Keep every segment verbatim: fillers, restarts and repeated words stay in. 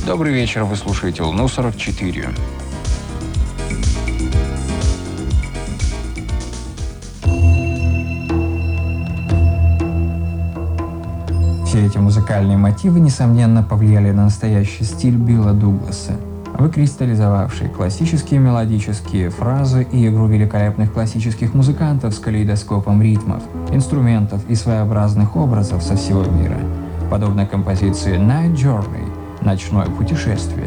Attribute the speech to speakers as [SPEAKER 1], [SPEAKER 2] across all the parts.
[SPEAKER 1] Добрый вечер, вы слушаете Волну сорок четыре. Все эти музыкальные мотивы, несомненно, повлияли на настоящий стиль Билла Дугласа, выкристаллизовавший классические мелодические фразы и игру великолепных классических музыкантов с калейдоскопом ритмов, инструментов и своеобразных образов со всего мира, подобно композиции «Night Journey» — «Ночное путешествие».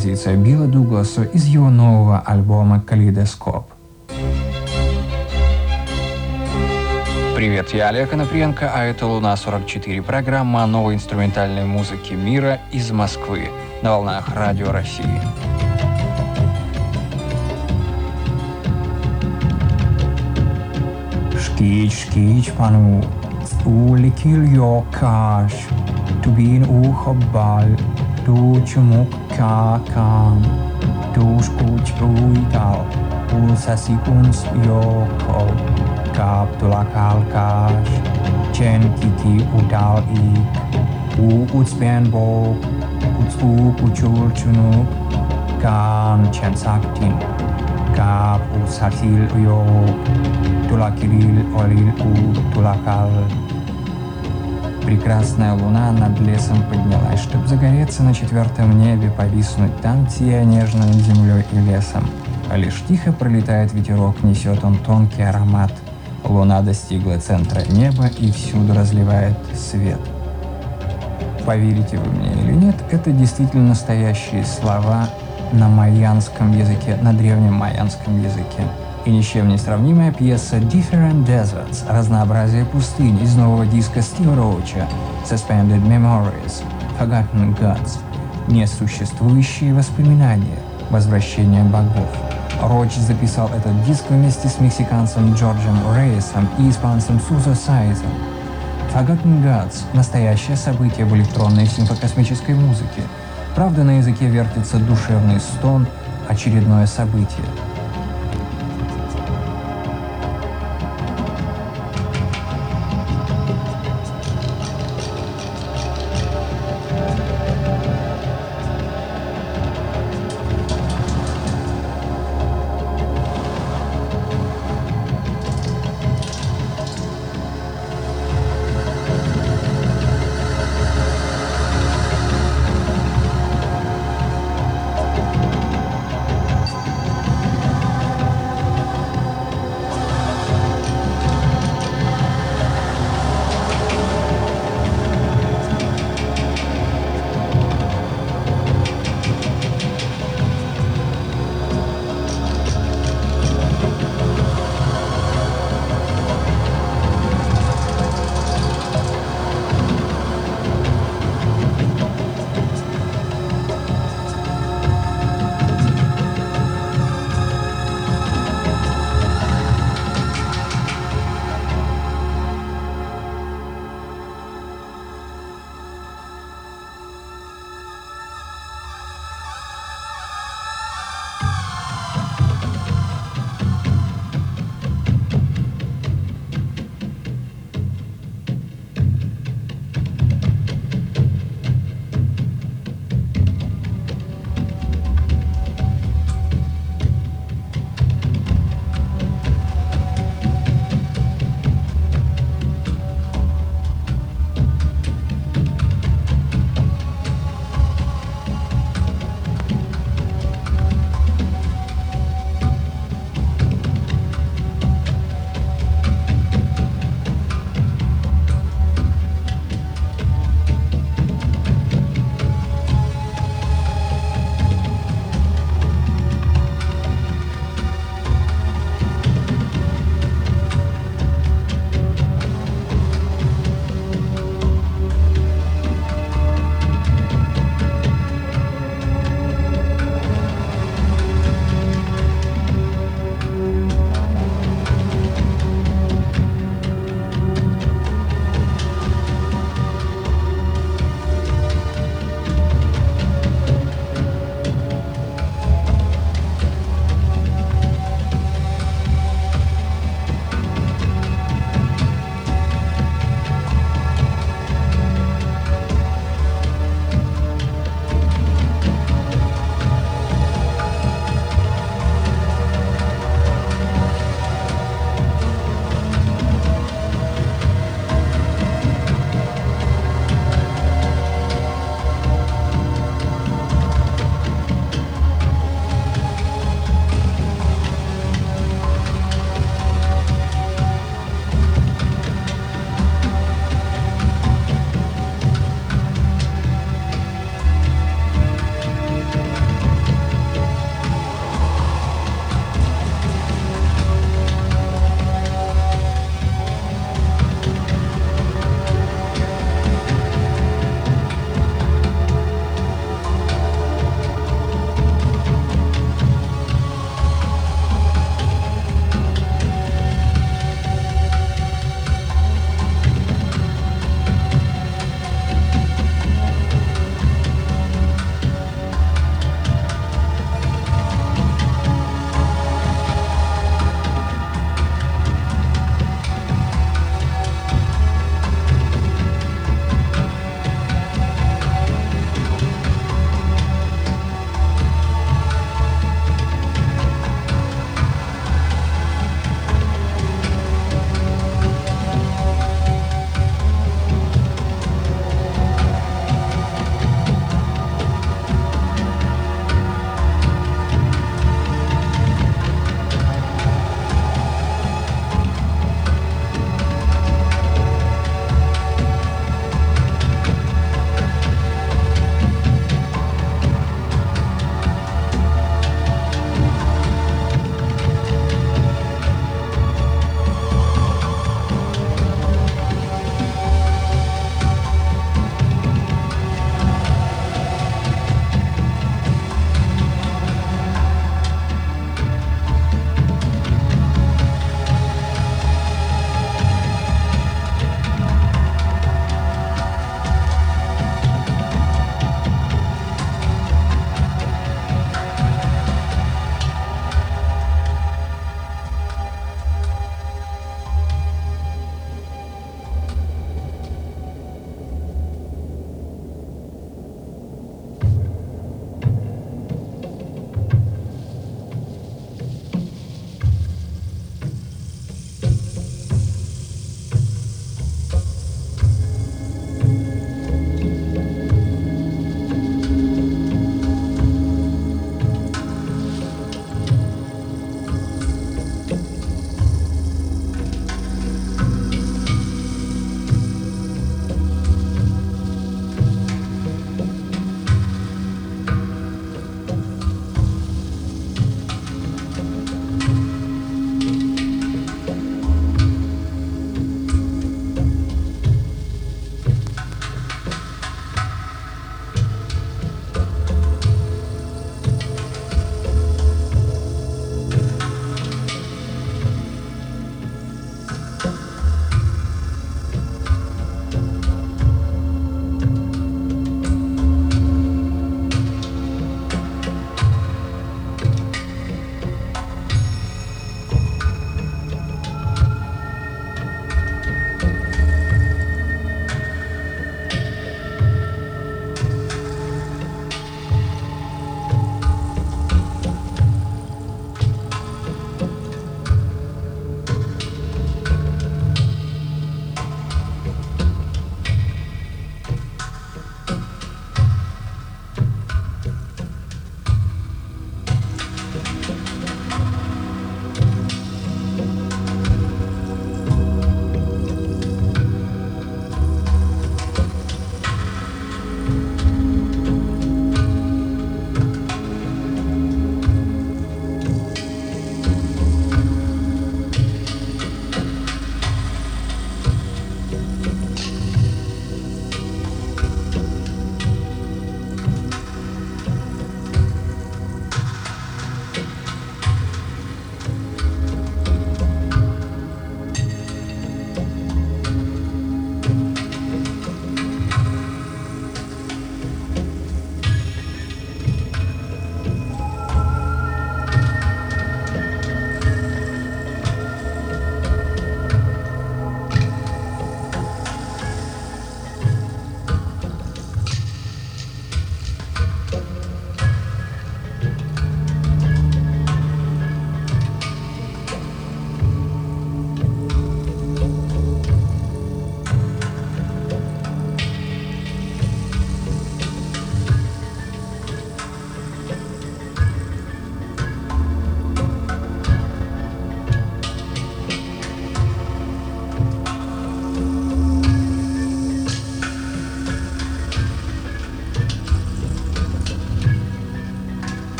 [SPEAKER 1] композиция Билла Дугласа из его нового альбома «Калейдоскоп». Привет, я Олег Анаприенко, а это «Луна сорок четыре», программа о новой инструментальной музыке мира из Москвы на волнах Радио России. Шкич, шкич, пану, улетел я каш, тубин ухобал, tu чумук какам, tu шкуч уйдал, улсасикунс йоко. Kap tulakal kash, chen kiki udal ik, u utsben bok, utsu kuchul chunuk, kan chen saktin, kap usatil uyok, tulakilil олил у tulakal. Прекрасная луна над лесом поднялась, чтоб загореться на четвертом небе, повиснуть там, сияя нежно над землей и лесом. А лишь тихо пролетает ветерок, несет он тонкий аромат. Луна достигла центра неба и всюду разливает свет. Поверите вы мне или нет, это действительно настоящие слова на майянском языке, на древнем майянском языке. И ни с чем не сравнимая пьеса «Different Deserts» — «Разнообразие пустынь» из нового диска Стива Роуча «Suspended Memories» — «Forgotten Gods» — «Несуществующие воспоминания», «Возвращение богов». Роуч записал этот диск вместе с мексиканцем Джорджем Рейесом и испанцем Сузо Сайзом. Forgotten Gods — настоящее событие в электронной симфокосмической музыке. Правда, на языке вертится душевный стон, очередное событие.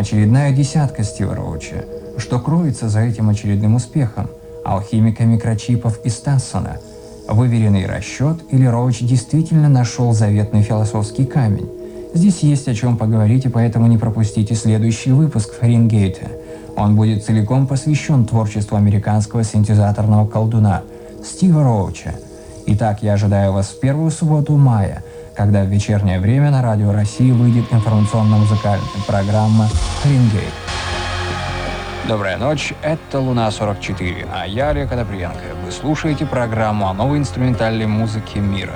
[SPEAKER 1] Очередная десятка Стива Роуча. Что кроется за этим очередным успехом? Алхимика микрочипов из Тассона. Выверенный расчет или Роуч действительно нашел заветный философский камень? Здесь есть о чем поговорить, и поэтому не пропустите следующий выпуск Фаренгейта. Он будет целиком посвящен творчеству американского синтезаторного колдуна Стива Роуча. Итак, я ожидаю вас в первую субботу мая, когда в вечернее время на Радио России выйдет информационно-музыкальная программа «Фаренгейт». Добрая ночь, это Луна сорок четыре, а я Олег Одоприенко. Вы слушаете программу о новой инструментальной музыке мира.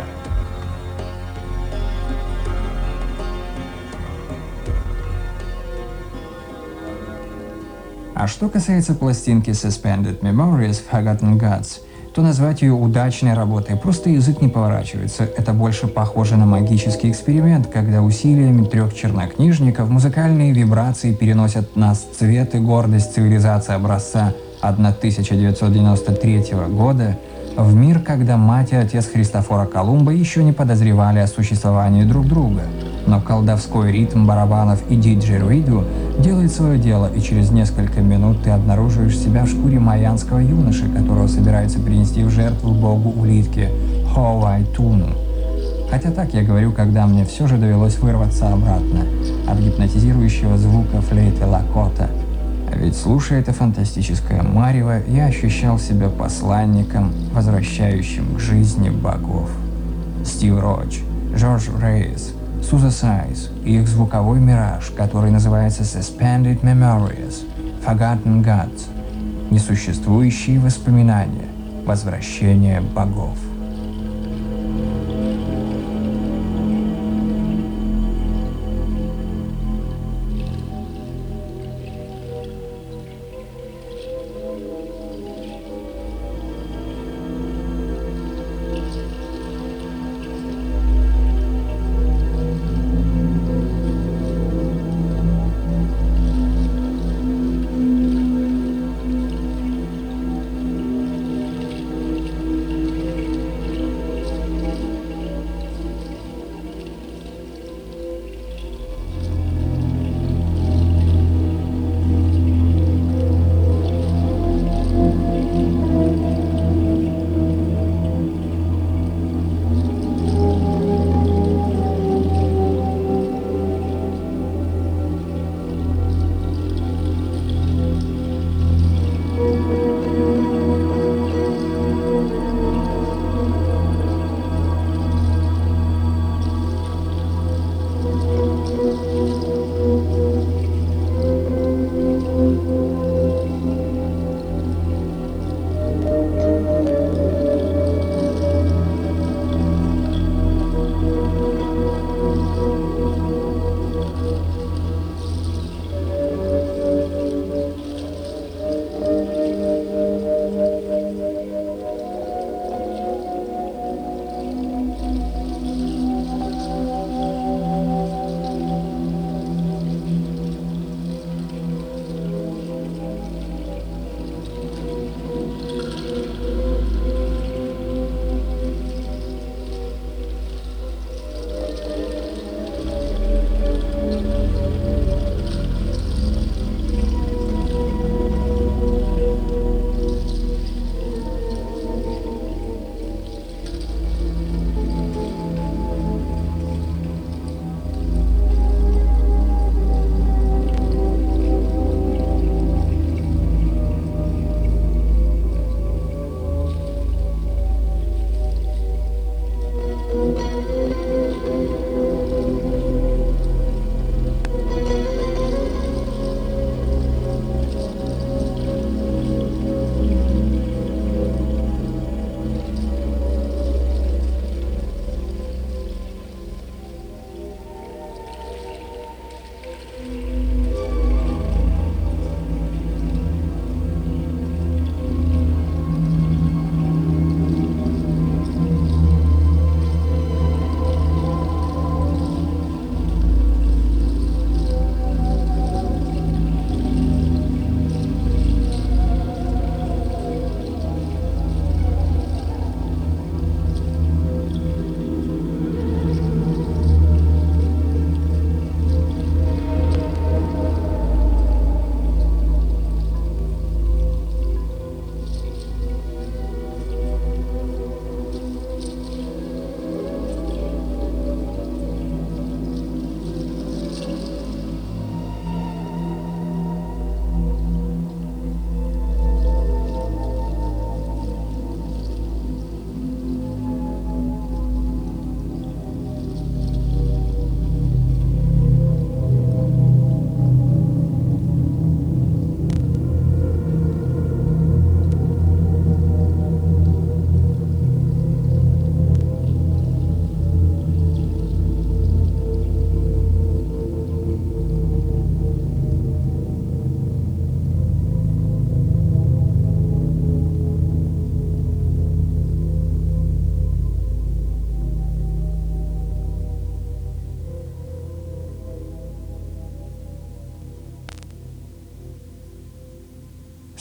[SPEAKER 1] А что касается пластинки Suspended Memories Forgotten Gods, то назвать ее удачной работой просто язык не поворачивается. Это больше похоже на магический эксперимент, когда усилиями трех чернокнижников музыкальные вибрации переносят нас в цвет и гордость цивилизации образца тысяча девятьсот девяносто третьего года в мир, когда мать и отец Христофора Колумба еще не подозревали о существовании друг друга. Но колдовской ритм барабанов и диджеруиду делает свое дело, и через несколько минут ты обнаруживаешь себя в шкуре майянского юноши, которого собирается принести в жертву богу улитки Хоуайтуну. Хотя так я говорю, когда мне все же довелось вырваться обратно от гипнотизирующего звука флейты Лакота. А ведь, слушая это фантастическое марево, я ощущал себя посланником, возвращающим к жизни богов. Стив Роуч, Джордж Рейс, Суза Сайз и их звуковой мираж, который называется Suspended Memories, Forgotten Gods, несуществующие воспоминания, возвращение богов.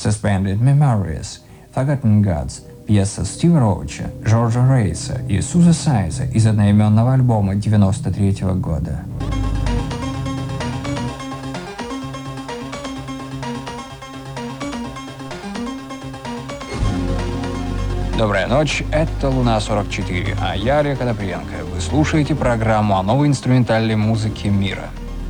[SPEAKER 1] Suspended Memories, Forgotten Gods, пьеса Стива Роуча, Джорджа Рейса и Суза Сайза из одноименного альбома девяносто третьего года. Добрая ночь, это Луна сорок четыре, а я Олег Одопренко. Вы слушаете программу о новой инструментальной музыке мира.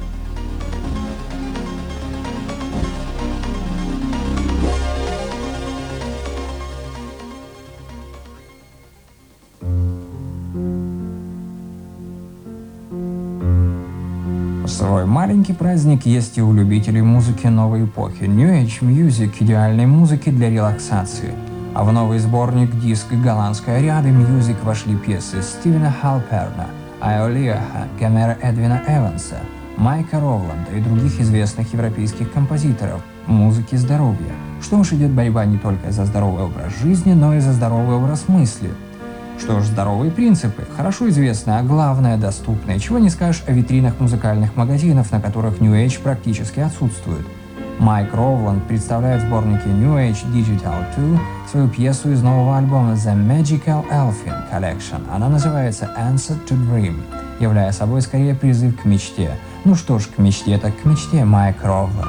[SPEAKER 1] Свой маленький праздник есть и у любителей музыки новой эпохи. New Age Music – идеальной музыки для релаксации. А в новый сборник диск голландской Ариады Music вошли пьесы Стивена Халперна, Айолиаха, Гомера Эдвина Эванса, Майка Ровланда и других известных европейских композиторов музыки здоровья. Что ж, идет борьба не только за здоровый образ жизни, но и за здоровый образ мысли. Что ж, здоровые принципы хорошо известны, а главное – доступны. Чего не скажешь о витринах музыкальных магазинов, на которых New Age практически отсутствует. Майк Ровланд представляет в сборнике New Age Digital два свою пьесу из нового альбома The Magical Elfin Collection. Она называется Answer to Dream, являя собой скорее призыв к мечте. Ну что ж, к мечте так к мечте, Майк Ровланд.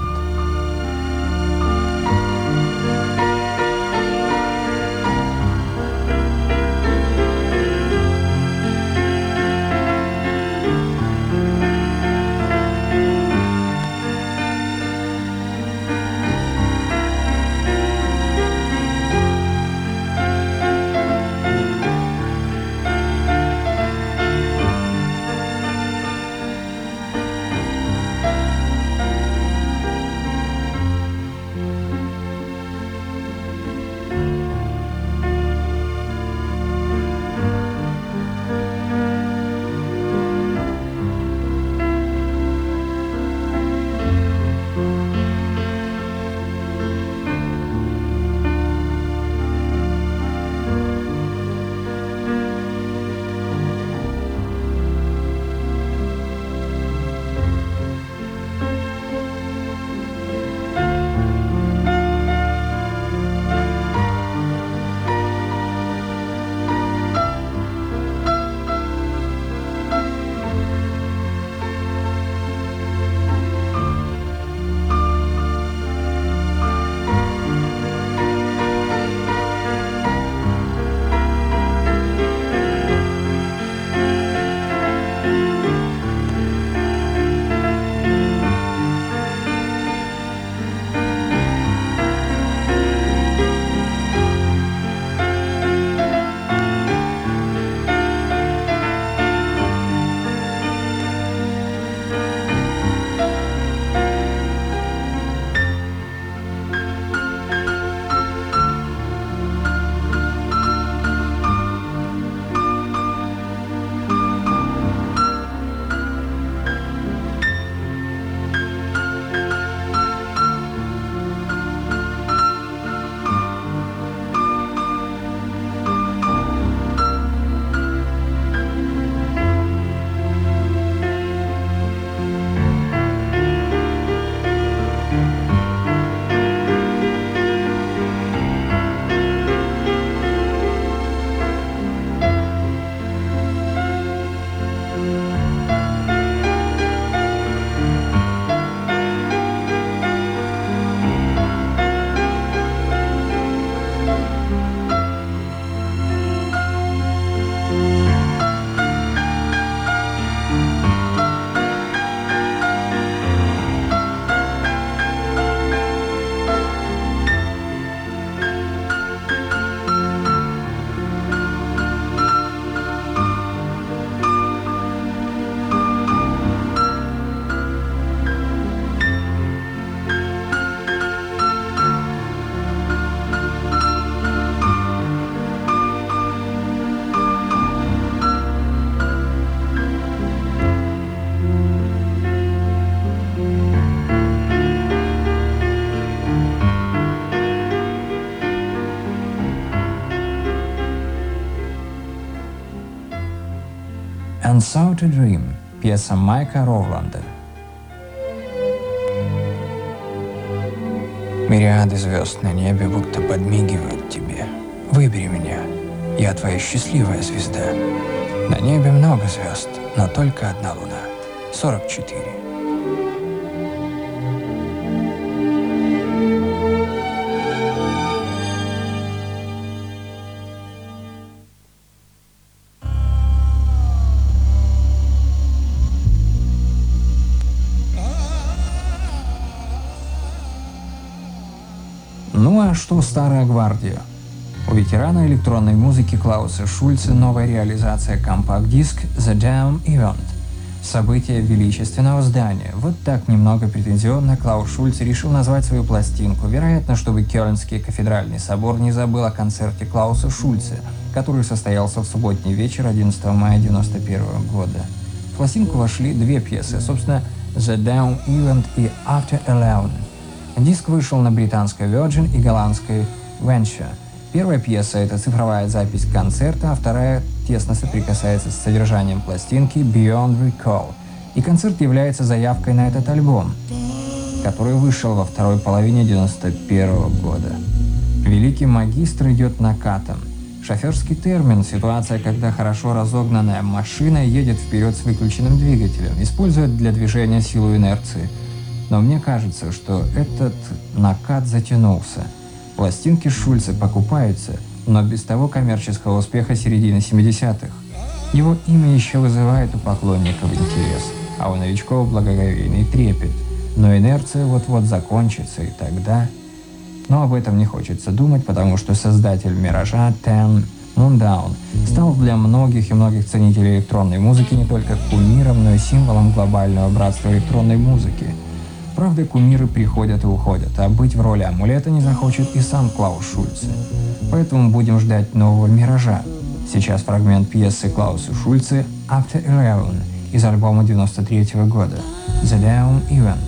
[SPEAKER 1] Answer to Dream, пьеса Майка Ровланда. Мириады звезд на небе будто подмигивают тебе. Выбери меня, я твоя счастливая звезда. На небе много звезд, но только одна луна. сорок четыре. Ну а что старая гвардия? У ветерана электронной музыки Клауса Шульце новая реализация компакт-диск The Damn Event. Событие величественного здания. Вот так немного претензионно Клаус Шульце решил назвать свою пластинку, вероятно, чтобы Кёльнский кафедральный собор не забыл о концерте Клауса Шульце, который состоялся в субботний вечер одиннадцатого мая девяносто первого года. В пластинку вошли две пьесы, собственно, The Damn Event и After Eleven. Диск вышел на британской Virgin и голландской Venture. Первая пьеса — это цифровая запись концерта, а вторая тесно соприкасается с содержанием пластинки Beyond Recall. И концерт является заявкой на этот альбом, который вышел во второй половине девяносто первого года. Великий магистр идет накатом. Шоферский термин — ситуация, когда хорошо разогнанная машина едет вперед с выключенным двигателем, используя для движения силу инерции. Но мне кажется, что этот накат затянулся. Пластинки Шульце покупаются, но без того коммерческого успеха середины семидесятых. Его имя еще вызывает у поклонников интерес, а у новичков благоговейный трепет. Но инерция вот-вот закончится, и тогда... Но об этом не хочется думать, потому что создатель «Миража» Ten Mundown стал для многих и многих ценителей электронной музыки не только кумиром, но и символом глобального братства электронной музыки. Правда, кумиры приходят и уходят, а быть в роли амулета не захочет и сам Клаус Шульце. Поэтому будем ждать нового «Миража». Сейчас фрагмент пьесы Клауса Шульце «After Eleven» из альбома девяносто третьего года «The Damn Event».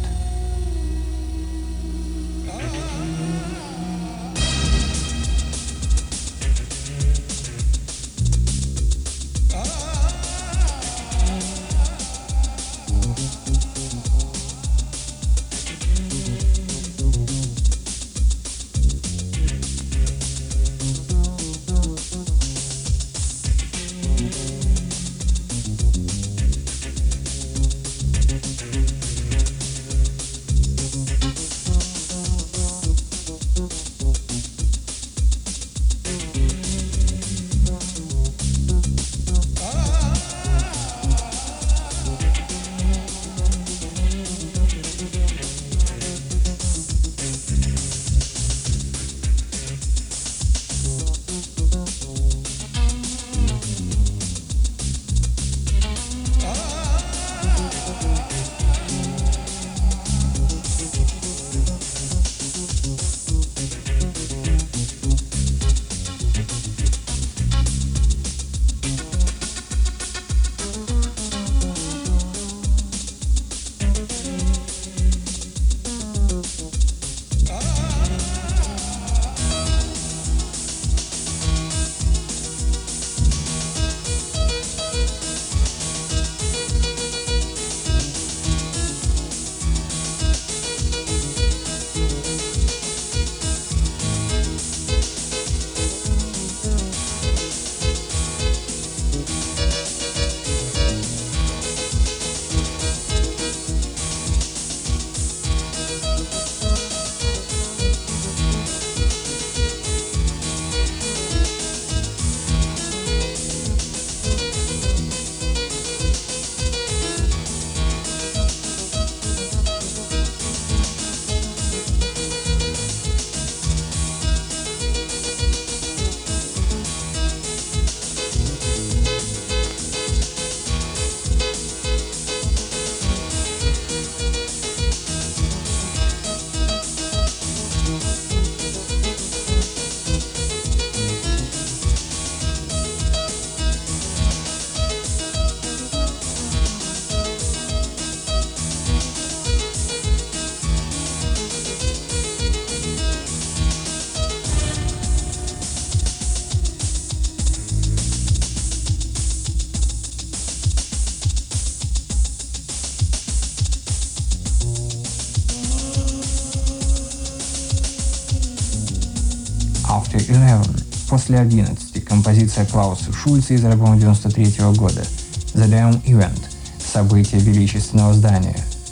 [SPEAKER 1] After Eleven. После одиннадцати. Композиция Клауса Шульца из альбома девяносто третьего года. The Damn Event. Событие величественного здания.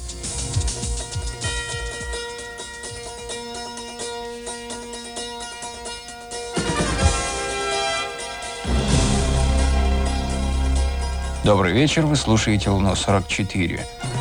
[SPEAKER 1] Добрый вечер, вы слушаете Луну сорок четыре.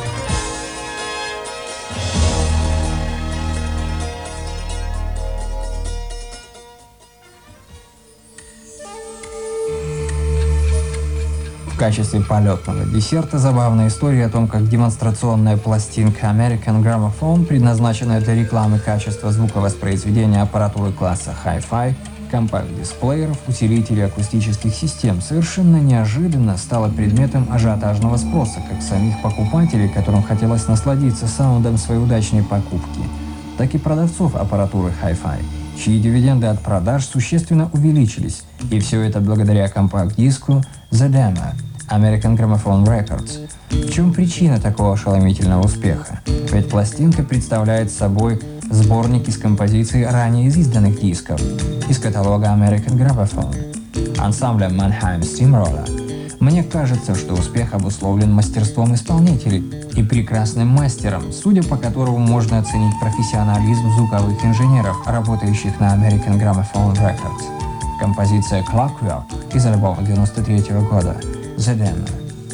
[SPEAKER 1] В качестве полетного десерта забавная история о том, как демонстрационная пластинка American Gramophone, предназначенная для рекламы качества звуковоспроизведения аппаратуры класса Hi-Fi, компакт-дисплееров, усилителей акустических систем, совершенно неожиданно стала предметом ажиотажного спроса как самих покупателей, которым хотелось насладиться саундом своей удачной покупки, так и продавцов аппаратуры Hi-Fi, чьи дивиденды от продаж существенно увеличились, и все это благодаря компакт-диску The Demo American Gramophone Records. В чем причина такого ошеломительного успеха? Ведь пластинка представляет собой сборник из композиций ранее изданных дисков из каталога American Gramophone ансамбля Mannheim Steamroller. Мне кажется, что успех обусловлен мастерством исполнителей и прекрасным мастером, судя по которому можно оценить профессионализм звуковых инженеров, работающих на American Gramophone Records. Композиция Clockwork из альбома девяносто третьего года The Demo.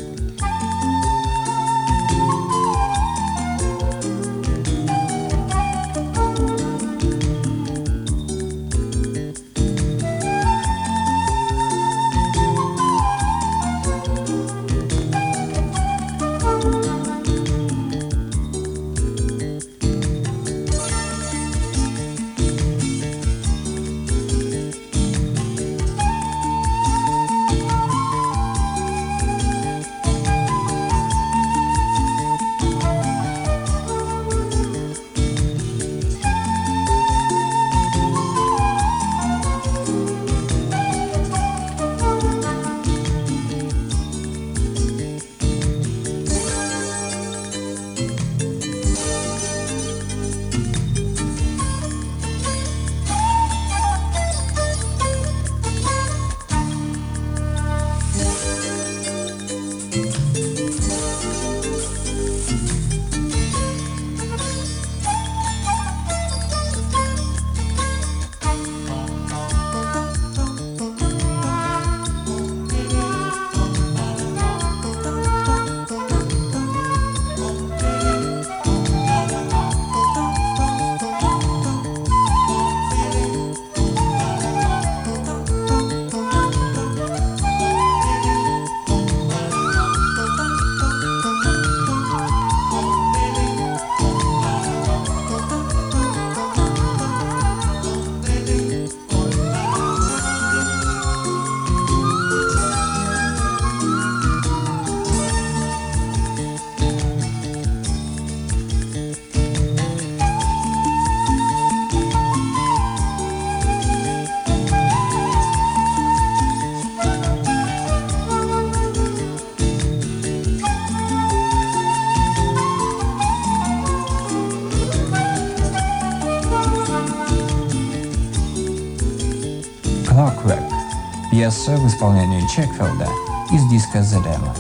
[SPEAKER 1] Clockwork. Пьеса в исполнении Чекфилда из диска The Demo.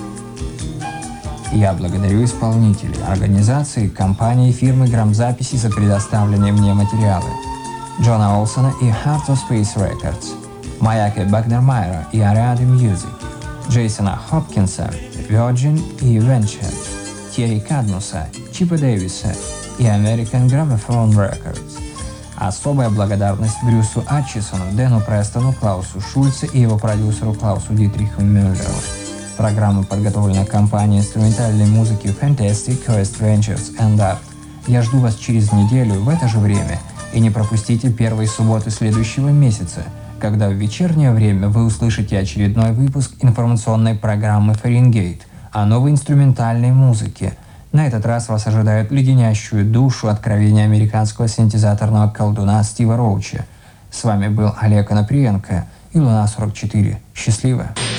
[SPEAKER 1] Я благодарю исполнителей, организации, компании и фирмы грамзаписи за предоставленные мне материалы. Джона Олсона и Heart of Space Records, Маяке Багнермайера и Ariade Music, Джейсона Хопкинса, Virgin и Venture, Терри Кадмуса, Чипа Дэвиса и American Gramophone Records. Особая благодарность Брюсу Атчисону, Дэну Престону, Клаусу Шульце и его продюсеру Клаусу Дитриху Мюллеру. Программа подготовлена компанией инструментальной музыки Fantastic Quest Ventures and Art. Я жду вас через неделю в это же время. И не пропустите первой субботы следующего месяца, когда в вечернее время вы услышите очередной выпуск информационной программы «Фаренгейт» о новой инструментальной музыке. На этот раз вас ожидает леденящую душу откровения американского синтезаторного колдуна Стива Роуча. С вами был Олег Анаприенко и Луна сорок четыре. Счастливо!